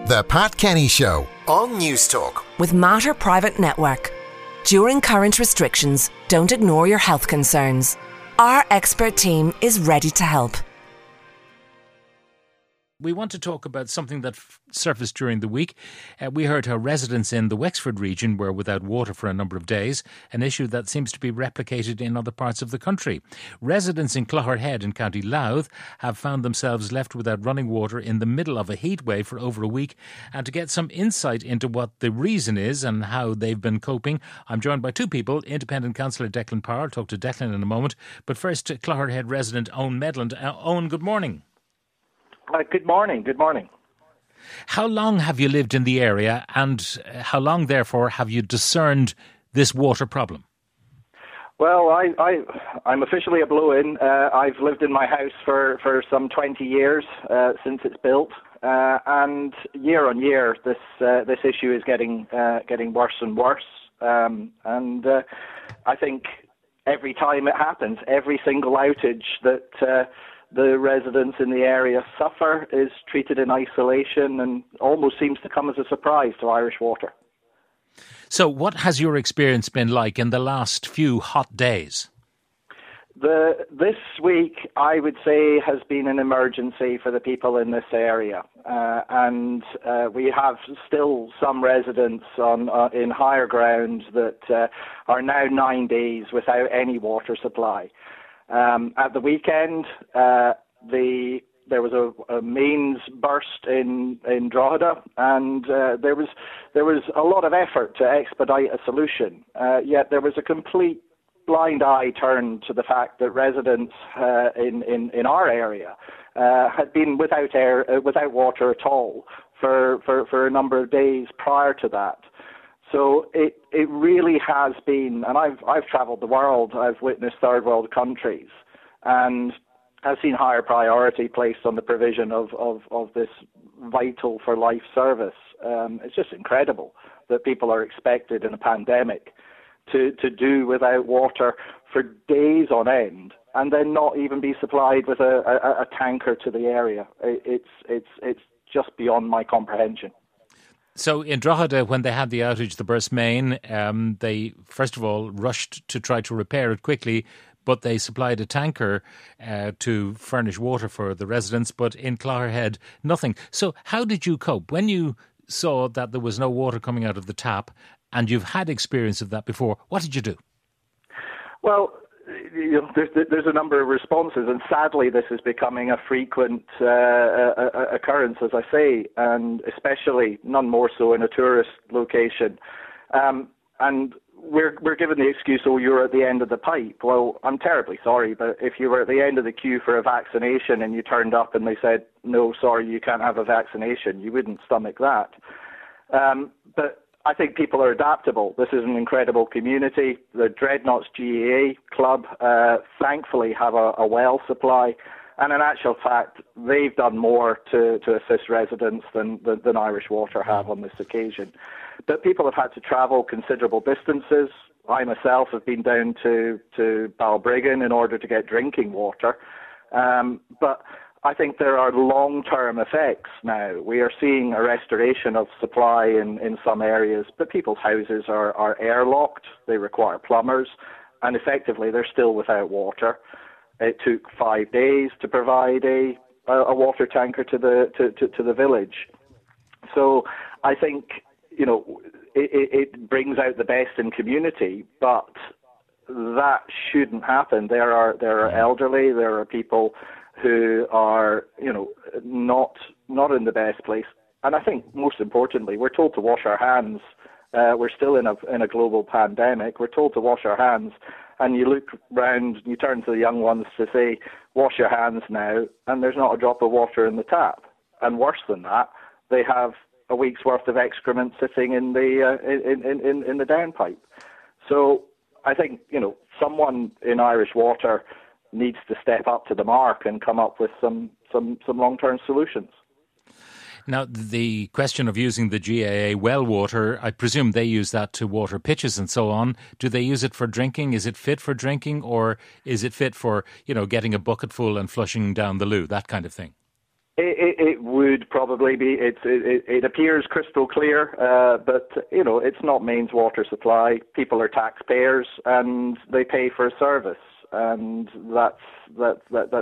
The Pat Kenny Show on News Talk. With Mater Private Network. During current restrictions, don't ignore your health concerns. Our expert team is ready to help. We want to talk about something that surfaced during the week. We heard how residents in the Wexford region were without water for a number of days, an issue that seems to be replicated in other parts of the country. Residents in Clogherhead in County Louth have found themselves left without running water in the middle of a heatwave for over a week. And to get some insight into what the reason is and how they've been coping, I'm joined by two people, Independent Councillor Declan Power. I'll talk to Declan in a moment. But first, Clogherhead resident Owen Medland. Owen, good morning. Good morning. Good morning. How long have you lived in the area, and how long, therefore, have you discerned this water problem? Well, I'm officially a blow-in. I've lived in my house for some 20 years since it's built, and year on year, this issue is getting worse and worse. I think every time it happens, every single outage that the residents in the area suffer is treated in isolation and almost seems to come as a surprise to Irish Water. So what has your experience been like in the last few hot days? This week, I would say, has been an emergency for the people in this area. And we have still some residents in higher ground that are now 9 days without any water supply. At the weekend, there was a mains burst in Drogheda, and there was a lot of effort to expedite a solution. Yet there was a complete blind eye turned to the fact that residents in our area had been without water at all for a number of days prior to that. So it really has been, and I've travelled the world, I've witnessed third world countries, and I've seen higher priority placed on the provision of this vital for life service. It's just incredible that people are expected in a pandemic to do without water for days on end, and then not even be supplied with a tanker to the area. It's just beyond my comprehension. So in Drogheda, when they had the outage, the burst main, they first of all rushed to try to repair it quickly, but they supplied a tanker to furnish water for the residents. But in Clogherhead, nothing. So how did you cope when you saw that there was no water coming out of the tap, and you've had experience of that before? What did you do? Well, there's a number of responses, and sadly this is becoming a frequent occurrence, as I say, and especially none more so in a tourist location. And we're given the excuse, oh, you're at the end of the pipe. Well, I'm terribly sorry, but if you were at the end of the queue for a vaccination and you turned up and they said, no, sorry, you can't have a vaccination, you wouldn't stomach that. But I think people are adaptable. This is an incredible community. The Dreadnoughts GAA club thankfully have a well supply, and in actual fact, they've done more to assist residents than Irish Water have on this occasion. But people have had to travel considerable distances. I myself have been down to Balbriggan in order to get drinking water. But I think there are long-term effects now. We are seeing a restoration of supply in some areas, but people's houses are airlocked. They require plumbers, and effectively they're still without water. It took 5 days to provide a water tanker to the village. So I think, it brings out the best in community, but that shouldn't happen. There are elderly, there are people who are, not in the best place. And I think most importantly, we're told to wash our hands. We're still in a global pandemic. We're told to wash our hands. And you look round, you turn to the young ones to say, wash your hands now, and there's not a drop of water in the tap. And worse than that, they have a week's worth of excrement sitting in the downpipe. So I think, someone in Irish Water needs to step up to the mark and come up with some long-term solutions. Now, the question of using the GAA well water, I presume they use that to water pitches and so on. Do they use it for drinking? Is it fit for drinking, or is it fit for, getting a bucket full and flushing down the loo, that kind of thing? It would probably be. It appears crystal clear, but it's not Maine's water supply. People are taxpayers, and they pay for a service, and that's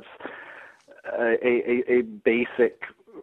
a basic,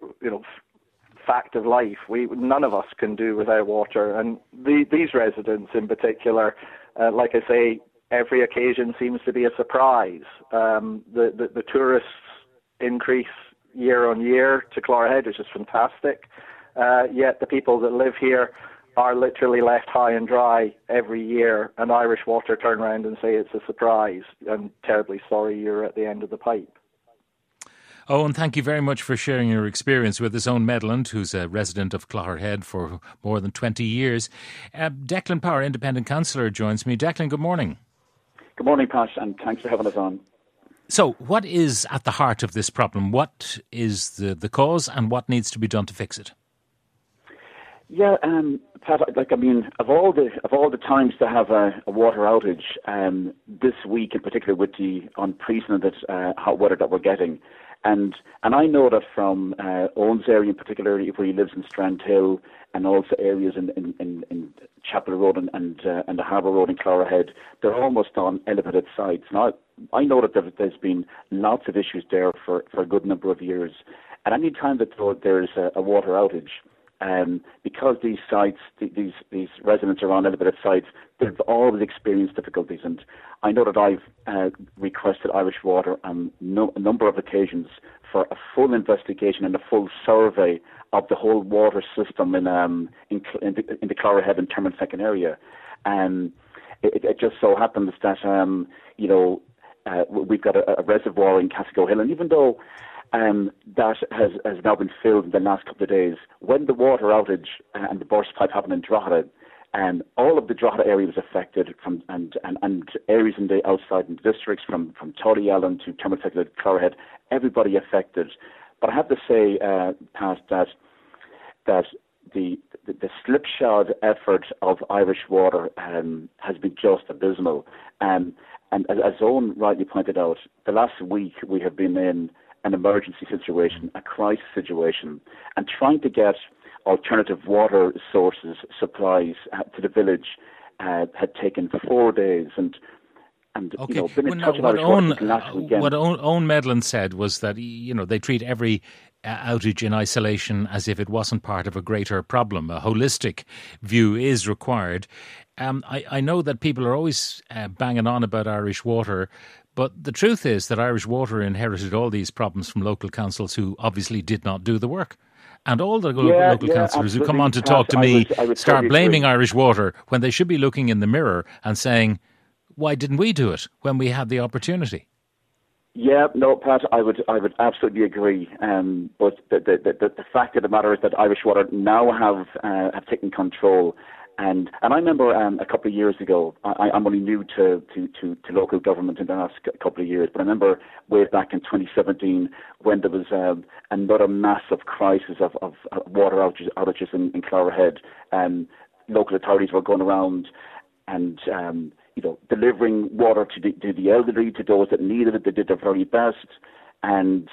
fact of life. None of us can do without water, and these residents in particular, like I say, every occasion seems to be a surprise. The tourists increase year on year to Clogherhead, which is fantastic. Yet the people that live here are literally left high and dry every year, and Irish Water turn around and say it's a surprise. I'm terribly sorry you're at the end of the pipe. Owen, thank you very much for sharing your experience with us. Owen Medland, who's a resident of Clogherhead for more than 20 years. Declan Power, Independent Councillor, joins me. Declan, good morning. Good morning, Pat, and thanks for having us on. So, what is at the heart of this problem? What is the cause, and what needs to be done to fix it? Yeah, Pat, of all the times to have a water outage, this week in particular with the unprecedented hot weather that we're getting, and I know that from Owen's area in particular, where he lives in Strandhill, and also areas in Chapel Road and the Harbour Road in Clogherhead, they're almost on elevated sites. Now, I know that there's been lots of issues there for a good number of years, and any time that there's a water outage, because these sites, these residents are on elevated sites, they've always experienced difficulties. And I know that I've requested Irish Water on a number of occasions for a full investigation and a full survey of the whole water system in the Clogherhead and Termonfeckin area. It just so happens that we've got a reservoir in Casco Hill, and even though that has now been filled in the last couple of days, when the water outage and the burst pipe happened in Drogheda, all of the Drogheda area was affected, and areas in the outside in the districts from Tullyallen to Termonfeckin to Clogherhead, everybody affected. But I have to say, Pat, that the slipshod effort of Irish Water has been just abysmal. And as Owen rightly pointed out, the last week we have been in an emergency situation, a crisis situation, and trying to get alternative water sources, supplies to the village had taken 4 days. And okay. Been in touch with Irish Water last weekend. What Owen Medland said was that they treat every outage in isolation as if it wasn't part of a greater problem. A holistic view is required. I know that people are always banging on about Irish Water, but the truth is that Irish Water inherited all these problems from local councils who obviously did not do the work. And all the local councillors who come on to talk to me start blaming Irish Water when they should be looking in the mirror and saying, why didn't we do it when we had the opportunity? Yeah, no, Pat, I would absolutely agree. But the fact of the matter is that Irish Water now have taken control. And I remember a couple of years ago, I'm only new to local government in the last couple of years, but I remember way back in 2017 when there was another massive crisis of water outages in Clogherhead. Local authorities were going around and delivering water to the elderly, to those that needed it. They did their very best, and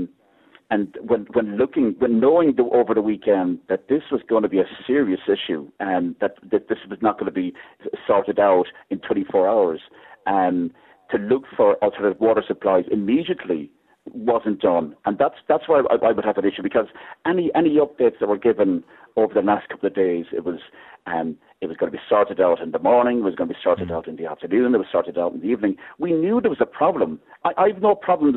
when knowing over the weekend that this was going to be a serious issue and that this was not going to be sorted out in 24 hours, to look for alternative water supplies immediately wasn't done, and that's why I would have an issue, because any updates that were given over the last couple of days, it was going to be sorted out in the morning, it was going to be sorted out in the afternoon, it was sorted out in the evening. We knew there was a problem. I've no problems,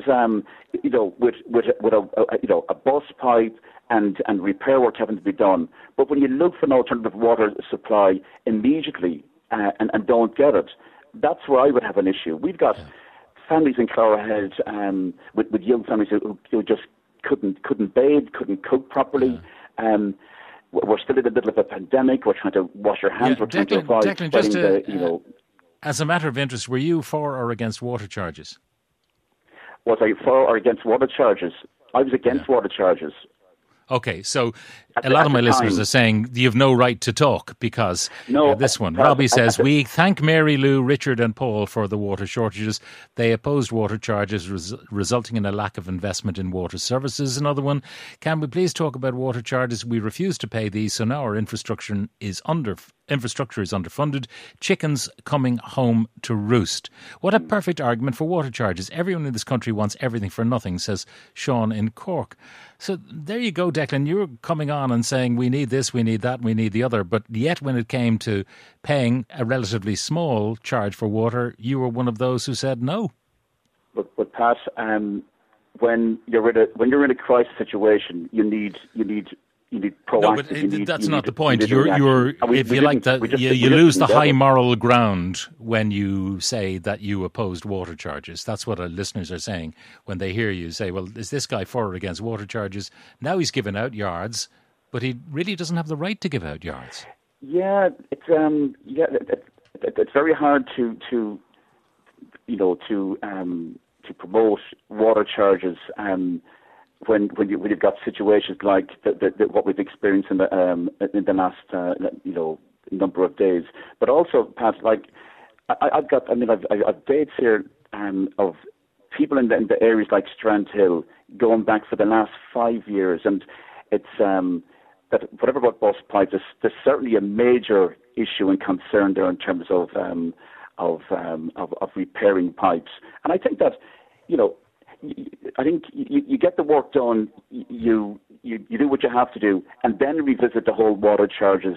with a bus pipe and repair work having to be done. But when you look for an alternative water supply immediately and don't get it, that's where I would have an issue. We've got families in Clogherhead with young families who just couldn't bathe, couldn't cook properly. We're still in the middle of a pandemic. We're trying to wash our hands. We're trying to avoid spreading as a matter of interest, were you for or against water charges? Was I for or against water charges? I was against water charges. Okay, so At a lot of my the listeners time. are saying you have no right to talk because No, this one. Pat, Robbie says, we thank Mary Lou, Richard and Paul for the water shortages. They opposed water charges resulting in a lack of investment in water services. Another one, can we please talk about water charges? We refuse to pay these, so now our infrastructure is underfunded. Chickens coming home to roost. What a perfect argument for water charges. Everyone in this country wants everything for nothing, says Sean in Cork. So there you go, Declan. You were coming on and saying we need this, we need that, we need the other. But yet when it came to paying a relatively small charge for water, you were one of those who said no. But Pat, when you're in a crisis situation, you need proactive. No, but that's not the point. You We lose the didn't high endeavour. moral ground when you say that you opposed water charges. That's what our listeners are saying when they hear you say, well, is this guy for or against water charges? Now he's given out yards, but he really doesn't have the right to give out yards. Yeah, it's very hard to promote water charges when you've got situations like what we've experienced in the last number of days. But also, Pat, like I've dates here of people in the areas like Strandhill going back for the last 5 years, and it's that whatever about bus pipes, there's certainly a major issue and concern there in terms of repairing pipes. And I think that I think you get the work done, you do what you have to do, and then revisit the whole water charges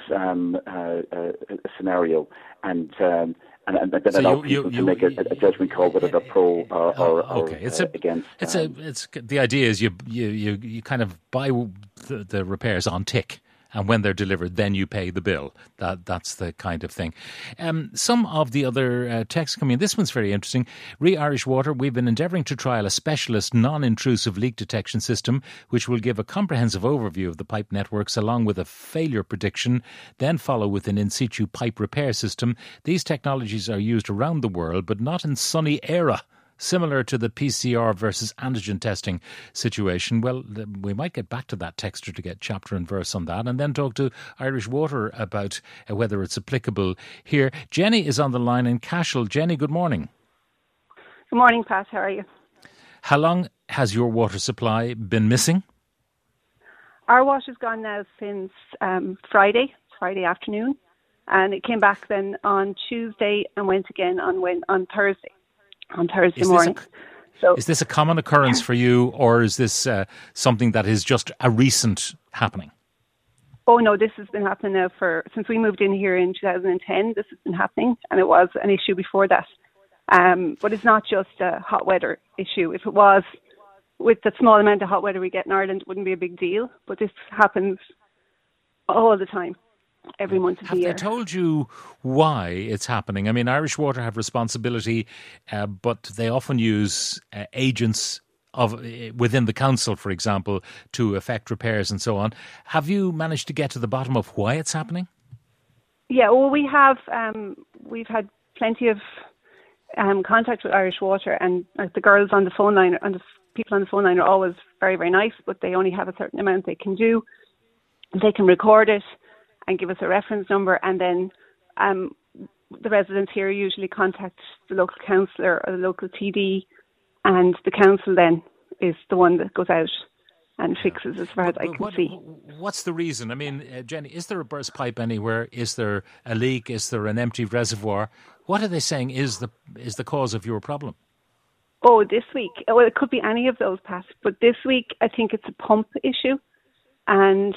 scenario, and then So allow people to make a judgment call whether they're pro or against. It's the idea is you kind of buy the repairs on tick. And when they're delivered, then you pay the bill. That's the kind of thing. Some of the other texts coming in. This one's very interesting. Irish Water, we've been endeavouring to trial a specialist non-intrusive leak detection system which will give a comprehensive overview of the pipe networks along with a failure prediction, then follow with an in-situ pipe repair system. These technologies are used around the world, but not in sunny era. Similar to the PCR versus antigen testing situation. Well, we might get back to that texter to get chapter and verse on that and then talk to Irish Water about whether it's applicable here. Jenny is on the line in Cashel. Jenny, good morning. Good morning, Pat. How are you? How long has your water supply been missing? Our water's gone now since Friday afternoon, and it came back then on Tuesday and went again on Thursday. On Thursday morning. Is this a common occurrence for you, or is this something that is just a recent happening? Oh no, this has been happening now since we moved in here in 2010. This has been happening, and it was an issue before that. But it's not just a hot weather issue. If it was, with the small amount of hot weather we get in Ireland, it wouldn't be a big deal. But this happens all the time. Every month of the year. Have they told you why it's happening? I mean, Irish Water have responsibility, but they often use agents within the council, for example, to effect repairs and so on. Have you managed to get to the bottom of why it's happening? Yeah, well, we have. We've had plenty of contact with Irish Water, and the girls on the phone line and the people on the phone line are always very, very nice, but they only have a certain amount they can do. They can record it and give us a reference number, and then the residents here usually contact the local councillor or the local TD, and the council then is the one that goes out and fixes, as far as I can see. What's the reason? I mean, Jenny, is there a burst pipe anywhere? Is there a leak? Is there an empty reservoir? What are they saying is the cause of your problem? Oh, this week? Well, it could be any of those, Pat, but this week I think it's a pump issue. And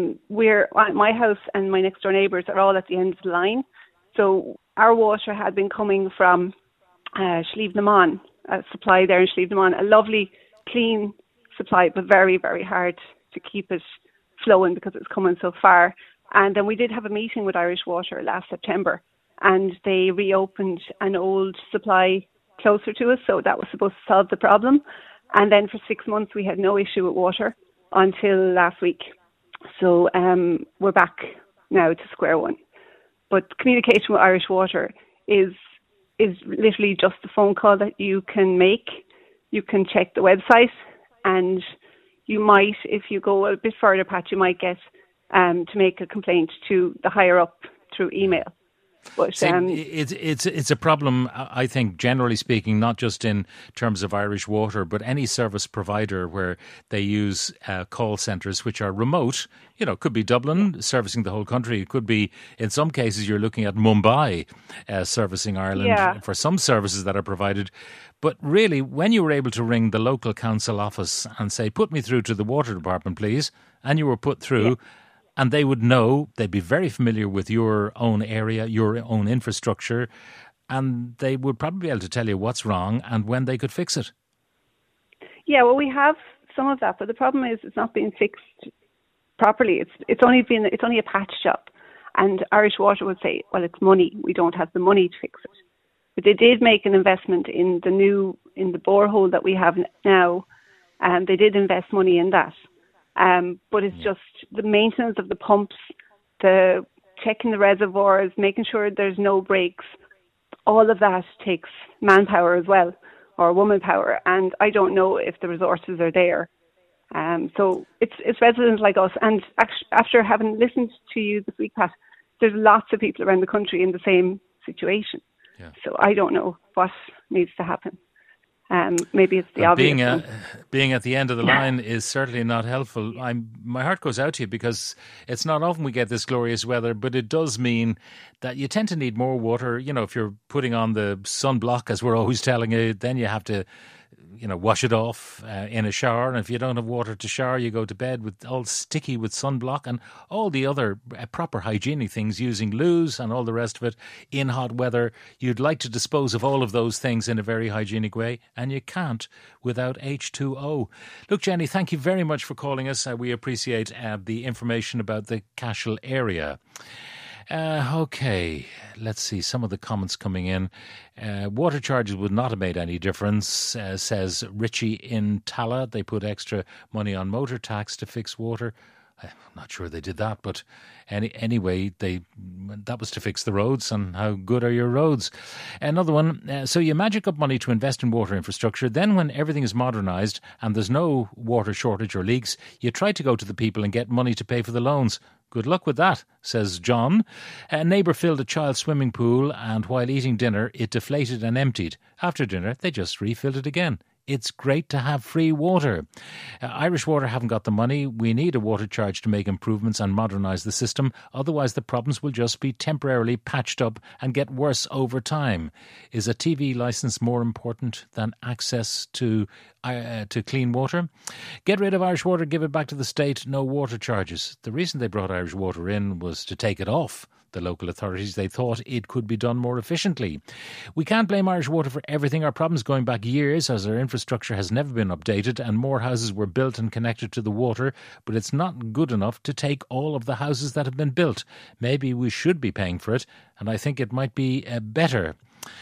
my house and my next door neighbours are all at the end of the line. So our water had been coming from Slieve na Mon, a supply there in Slieve na Mon, a lovely, clean supply, but very, very hard to keep it flowing because it's coming so far. And then we did have a meeting with Irish Water last September, and they reopened an old supply closer to us, so that was supposed to solve the problem. And then for 6 months we had no issue with water until last week. So we're back now to square one. But communication with Irish Water is literally just a phone call that you can make. You can check the website and you might, if you go a bit further, Pat, you might get to make a complaint to the higher up through email. But it's a problem, I think, generally speaking, not just in terms of Irish Water, but any service provider where they use call centres which are remote. You know, it could be Dublin servicing the whole country. It could be, in some cases, you're looking at Mumbai servicing Ireland for some services that are provided. But really, when you were able to ring the local council office and say, put me through to the water department, please, and you were put through, and they would know, they'd be very familiar with your own area, your own infrastructure, and they would probably be able to tell you what's wrong and when they could fix it. Yeah, well, we have some of that, but the problem is it's not being fixed properly. It's only a patch job, and Irish Water would say, well, it's money. We don't have the money to fix it. But they did make an investment in the borehole that we have now, and they did invest money in that. But it's just the maintenance of the pumps, the checking the reservoirs, making sure there's no breaks. All of that takes manpower as well, or woman power, and I don't know if the resources are there. So it's residents like us, and after having listened to you this week, Pat, there's lots of people around the country in the same situation. Yeah. So I don't know what needs to happen. Maybe it's the obvious. Being at the end of the line is certainly not helpful. My heart goes out to you because it's not often we get this glorious weather, but it does mean that you tend to need more water. You know, if you're putting on the sunblock, as we're always telling you, then you have to, wash it off in a shower. And if you don't have water to shower, you go to bed with all sticky with sunblock and all the other proper hygienic things, using loos and all the rest of it in hot weather. You'd like to dispose of all of those things in a very hygienic way, and you can't without H2O. Look, Jenny, thank you very much for calling us. We appreciate the information about the Cashel area. Okay, let's see some of the comments coming in. Water charges would not have made any difference, says Richie in Tala. They put extra money on motor tax to fix water. I'm not sure they did that, but anyway, that was to fix the roads, and how good are your roads? Another one, so you magic up money to invest in water infrastructure, then when everything is modernised and there's no water shortage or leaks, you try to go to the people and get money to pay for the loans. Good luck with that, says John. A neighbour filled a child's swimming pool, and while eating dinner, it deflated and emptied. After dinner, they just refilled it again. It's great to have free water. Irish Water haven't got the money. We need a water charge to make improvements and modernise the system. Otherwise, the problems will just be temporarily patched up and get worse over time. Is a TV licence more important than access to clean water? Get rid of Irish Water, give it back to the state, no water charges. The reason they brought Irish Water in was to take it off the local authorities. They thought it could be done more efficiently. We can't blame Irish Water for everything. Our problems going back years, as our infrastructure has never been updated and more houses were built and connected to the water, but it's not good enough to take all of the houses that have been built. Maybe we should be paying for it, and I think it might be better.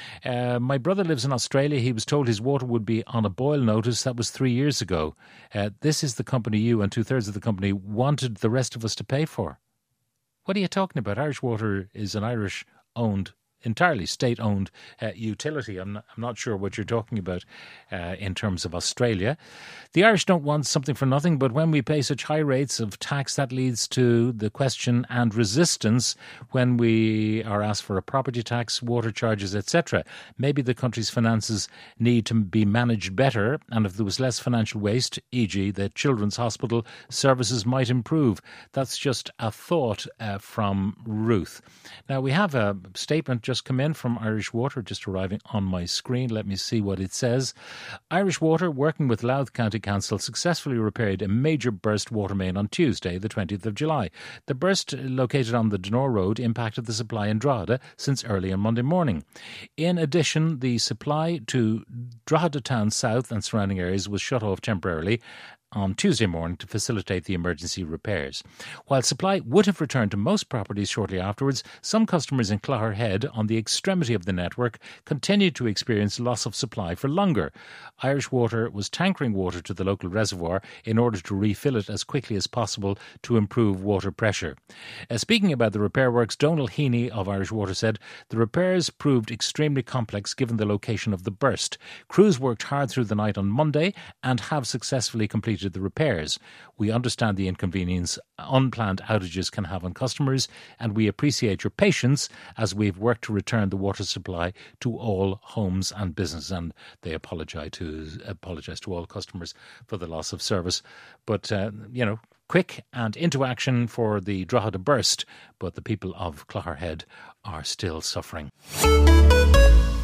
My brother lives in Australia. He was told his water would be on a boil notice. That was 3 years ago. This is the company you and 2/3 of the company wanted the rest of us to pay for. What are you talking about? Irish Water is an Irish-owned, entirely state-owned utility. I'm not sure what you're talking about in terms of Australia. The Irish don't want something for nothing, but when we pay such high rates of tax, that leads to the question and resistance when we are asked for a property tax, water charges, etc. Maybe the country's finances need to be managed better, and if there was less financial waste, e.g. the Children's Hospital, services might improve. That's just a thought from Ruth. Now, we have a statement just come in from Irish Water, just arriving on my screen. Let me see what it says. Irish Water, working with Louth County Council, successfully repaired a major burst water main on Tuesday, the 20th of July. The burst, located on the Donore Road, impacted the supply in Drogheda since early on Monday morning. In addition, the supply to Drogheda Town South and surrounding areas was shut off temporarily on Tuesday morning to facilitate the emergency repairs. While supply would have returned to most properties shortly afterwards, some customers in Clogher Head, on the extremity of the network, continued to experience loss of supply for longer. Irish Water was tankering water to the local reservoir in order to refill it as quickly as possible to improve water pressure. Speaking about the repair works, Donal Heaney of Irish Water said the repairs proved extremely complex given the location of the burst. Crews worked hard through the night on Monday and have successfully completed completed the repairs. We understand the inconvenience unplanned outages can have on customers, and we appreciate your patience as we've worked to return the water supply to all homes and businesses. And they apologise to all customers for the loss of service. But, quick and into action for the Drogheda to burst, but the people of Clogherhead are still suffering.